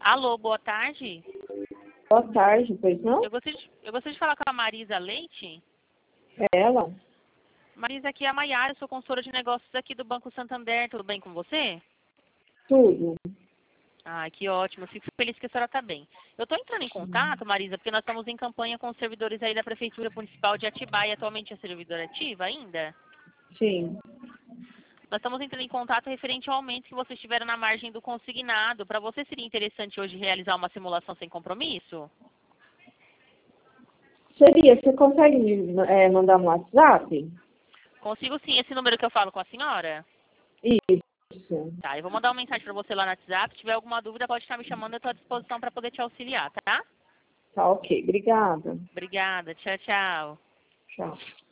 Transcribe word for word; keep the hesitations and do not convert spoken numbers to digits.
Alô, boa tarde. Boa tarde, pois não? Eu gostaria, de, eu gostaria de falar com a Marisa Leite. É ela? Marisa, aqui é a Maiara, sou consultora de negócios aqui do Banco Santander. Tudo bem com você? Tudo. Ah, que ótimo. Fico feliz que a senhora está bem. Eu estou entrando em contato, Marisa, porque nós estamos em campanha com os servidores aí da Prefeitura Municipal de Atibaia. Atualmente é servidora ativa ainda? Sim. Nós estamos entrando em contato referente ao aumento que vocês tiveram na margem do consignado. Para você seria interessante hoje realizar uma simulação sem compromisso? Seria, você consegue me é, mandar no WhatsApp? Consigo sim. Esse número que eu falo com a senhora? Isso. Tá, eu vou mandar uma mensagem para você lá no WhatsApp. Se tiver alguma dúvida, pode estar me chamando. Eu estou à disposição para poder te auxiliar, tá? Tá ok. Obrigada. Obrigada. Tchau, tchau. Tchau.